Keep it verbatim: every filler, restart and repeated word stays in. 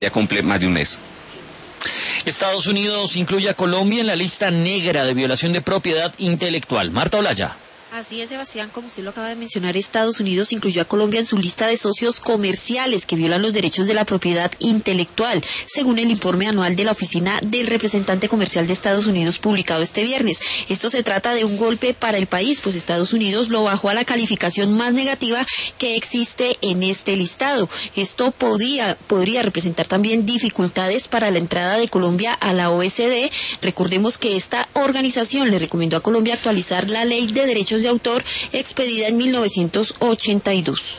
ya cumple más de un mes. Estados Unidos incluye a Colombia en la lista negra de violación de propiedad intelectual. Marta Olaya. Así es, Sebastián, como usted lo acaba de mencionar, Estados Unidos incluyó a Colombia en su lista de socios comerciales que violan los derechos de la propiedad intelectual, según el informe anual de la Oficina del Representante Comercial de Estados Unidos publicado este viernes. Esto se trata de un golpe para el país, pues Estados Unidos lo bajó a la calificación más negativa que existe en este listado. Esto podría, podría representar también dificultades para la entrada de Colombia a la O E C D. Recordemos que esta organización le recomendó a Colombia actualizar la Ley de Derechos de Autor expedida en mil novecientos ochenta y dos.